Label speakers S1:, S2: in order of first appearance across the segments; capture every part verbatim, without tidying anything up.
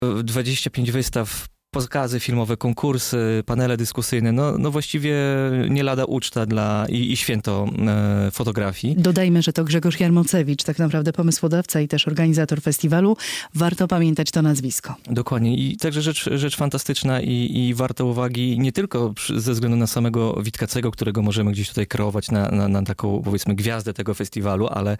S1: dwadzieścia pięć wystaw, pokazy filmowe, konkursy, panele dyskusyjne, no, no właściwie nie lada uczta dla i, i święto e, fotografii.
S2: Dodajmy, że to Grzegorz Jarmocewicz, tak naprawdę pomysłodawca i też organizator festiwalu. Warto pamiętać to nazwisko.
S1: Dokładnie. I także rzecz, rzecz fantastyczna i, i warta uwagi nie tylko ze względu na samego Witkacego, którego możemy gdzieś tutaj kreować na, na, na taką, powiedzmy, gwiazdę tego festiwalu, ale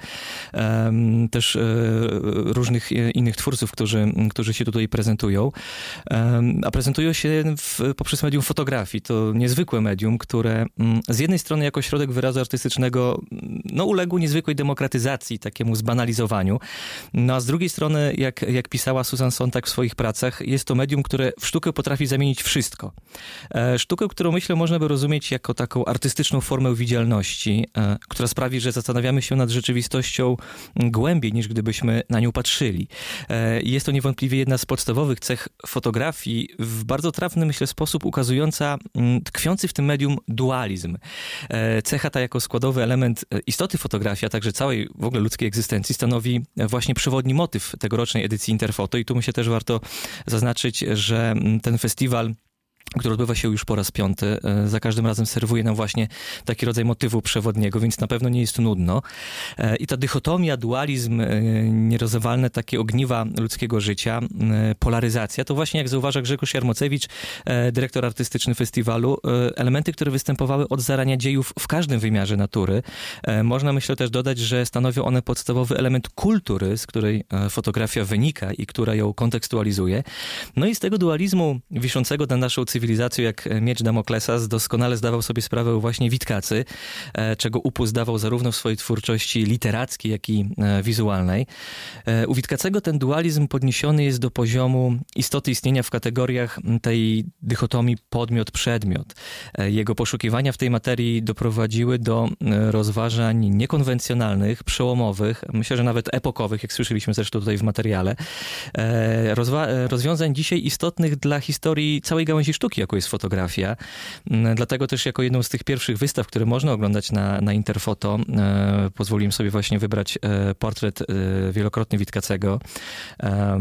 S1: um, też e, różnych innych twórców, którzy, którzy się tutaj prezentują. Um, a prezentują się w, poprzez medium fotografii. To niezwykłe medium, które mm, z jednej strony jako środek wyrazu artystycznego no, uległo niezwykłej demokratyzacji, takiemu zbanalizowaniu. No a z drugiej strony, jak, jak pisała Susan Sontag w swoich pracach, jest to medium, które w sztukę potrafi zamienić wszystko. E, sztukę, którą myślę można by rozumieć jako taką artystyczną formę widzialności, e, która sprawi, że zastanawiamy się nad rzeczywistością głębiej, niż gdybyśmy na nią patrzyli. E, jest to niewątpliwie jedna z podstawowych cech fotografii, w bardzo trafny, myślę, sposób ukazująca tkwiący w tym medium dualizm. Cecha ta jako składowy element istoty fotografii, a także całej w ogóle ludzkiej egzystencji stanowi właśnie przewodni motyw tegorocznej edycji Interfoto i tu myślę też warto zaznaczyć, że ten festiwal, który odbywa się już po raz piąty, za każdym razem serwuje nam właśnie taki rodzaj motywu przewodniego, więc na pewno nie jest nudno. I ta dychotomia, dualizm, nierozerwalne takie ogniwa ludzkiego życia, polaryzacja, to właśnie jak zauważa Grzegorz Jarmocewicz, dyrektor artystyczny festiwalu, elementy, które występowały od zarania dziejów w każdym wymiarze natury. Można, myślę, też dodać, że stanowią one podstawowy element kultury, z której fotografia wynika i która ją kontekstualizuje. No i z tego dualizmu wiszącego na naszą cywilizacją, jak miecz Damoklesa, doskonale zdawał sobie sprawę właśnie Witkacy, czego upust dawał zarówno w swojej twórczości literackiej, jak i wizualnej. U Witkacego ten dualizm podniesiony jest do poziomu istoty istnienia w kategoriach tej dychotomii podmiot-przedmiot. Jego poszukiwania w tej materii doprowadziły do rozważań niekonwencjonalnych, przełomowych, myślę, że nawet epokowych, jak słyszeliśmy zresztą tutaj w materiale. Rozwa- rozwiązań dzisiaj istotnych dla historii całej gałęzi sztuki, jaką jest fotografia. Dlatego też jako jedną z tych pierwszych wystaw, które można oglądać na, na Interfoto, e, pozwoliłem sobie właśnie wybrać e, portret e, wielokrotnie Witkacego. E,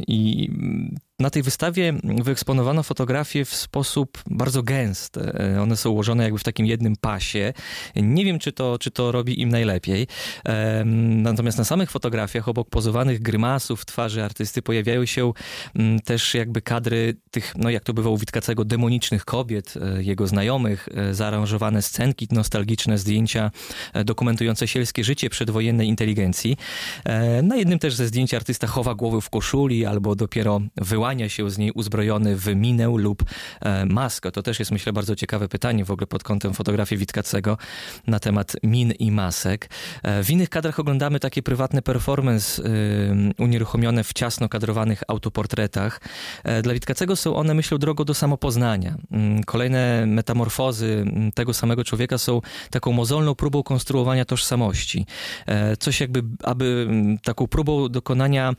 S1: I na tej wystawie wyeksponowano fotografie w sposób bardzo gęsty. One są ułożone jakby w takim jednym pasie. Nie wiem, czy to, czy to robi im najlepiej. Natomiast na samych fotografiach, obok pozowanych grymasów twarzy artysty, pojawiają się też jakby kadry tych, no jak to bywa u Witkacego, demonicznych kobiet, jego znajomych, zaaranżowane scenki nostalgiczne, zdjęcia dokumentujące sielskie życie przedwojennej inteligencji. Na jednym też ze zdjęć artysta chowa głowę w koszuli albo dopiero wyłania się z niej uzbrojony w minę lub e, maskę. To też jest, myślę, bardzo ciekawe pytanie w ogóle pod kątem fotografii Witkacego na temat min i masek. E, w innych kadrach oglądamy takie prywatne performance e, unieruchomione w ciasno kadrowanych autoportretach. E, dla Witkacego są one, myślę, drogą do samopoznania. E, kolejne metamorfozy tego samego człowieka są taką mozolną próbą konstruowania tożsamości. E, coś jakby, aby taką próbą dokonania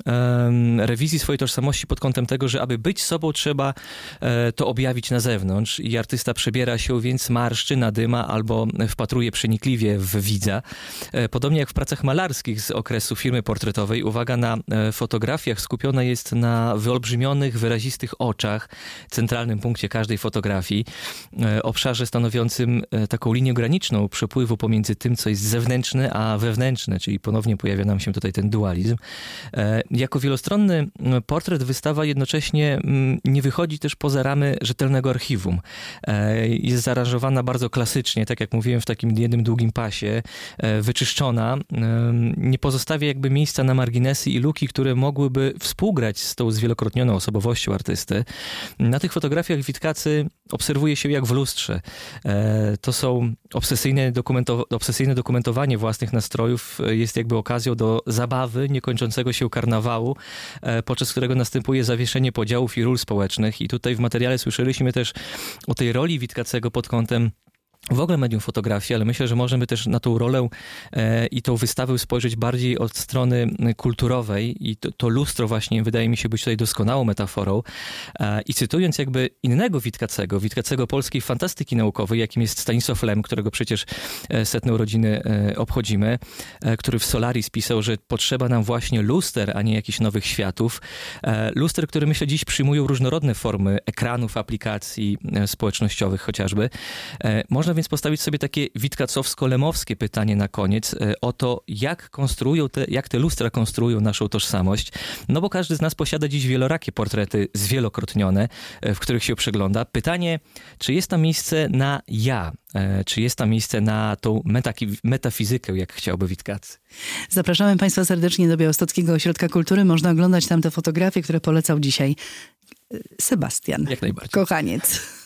S1: e, rewizji swojej tożsamości pod kątem tego, że aby być sobą, trzeba e, to objawić na zewnątrz i artysta przebiera się, więc marszczy, nadyma albo wpatruje przenikliwie w widza. E, podobnie jak w pracach malarskich z okresu firmy portretowej, uwaga na e, fotografiach skupiona jest na wyolbrzymionych, wyrazistych oczach, centralnym punkcie każdej fotografii, e, obszarze stanowiącym e, taką linię graniczną przepływu pomiędzy tym, co jest zewnętrzne, a wewnętrzne, czyli ponownie pojawia nam się tutaj ten dualizm. E, jako wielostronny portret wystawa jednocześnie nie wychodzi też poza ramy rzetelnego archiwum. Jest zaaranżowana bardzo klasycznie, tak jak mówiłem, w takim jednym długim pasie, wyczyszczona. Nie pozostawia jakby miejsca na marginesy i luki, które mogłyby współgrać z tą zwielokrotnioną osobowością artysty. Na tych fotografiach Witkacy obserwuje się jak w lustrze. To są obsesyjne, dokumentow- obsesyjne dokumentowanie własnych nastrojów jest jakby okazją do zabawy, niekończącego się karnawału, podczas którego następuje zawieszenie podziałów i ról społecznych. I tutaj w materiale słyszeliśmy też o tej roli Witkacego pod kątem w ogóle medium fotografii, ale myślę, że możemy też na tą rolę e, i tą wystawę spojrzeć bardziej od strony kulturowej i to, to lustro właśnie wydaje mi się być tutaj doskonałą metaforą. E, I cytując jakby innego Witkacego, Witkacego polskiej fantastyki naukowej, jakim jest Stanisław Lem, którego przecież setne urodziny e, obchodzimy, e, który w Solaris pisał, że potrzeba nam właśnie luster, a nie jakichś nowych światów. E, luster, które myślę dziś przyjmują różnorodne formy ekranów, aplikacji e, społecznościowych chociażby. E, można więc postawić sobie takie witkacowsko-lemowskie pytanie na koniec o to, jak konstruują te, jak te lustra konstruują naszą tożsamość. No bo każdy z nas posiada dziś wielorakie portrety zwielokrotnione, w których się przegląda. Pytanie, czy jest tam miejsce na ja? Czy jest tam miejsce na tą metaki- metafizykę, jak chciałby Witkacy?
S2: Zapraszamy Państwa serdecznie do Białostockiego Ośrodka Kultury. Można oglądać tam te fotografie, które polecał dzisiaj Sebastian.
S1: Jak najbardziej.
S2: Kochaniec.